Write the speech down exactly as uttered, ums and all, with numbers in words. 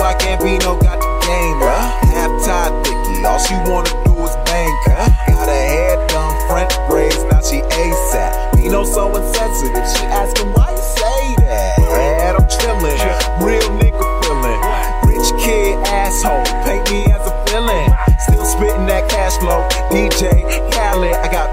I can't be no goddamn gamer. Half-tied thicky, all she wanna do is bang her. Got her hair done, front braids, now she ASAP. Bino so insensitive, she asking why you say that. Dad, I'm chillin', real nigga feelin'. Rich kid asshole, paint me as a villain. Still spittin' that cash flow, D J Khaled. I got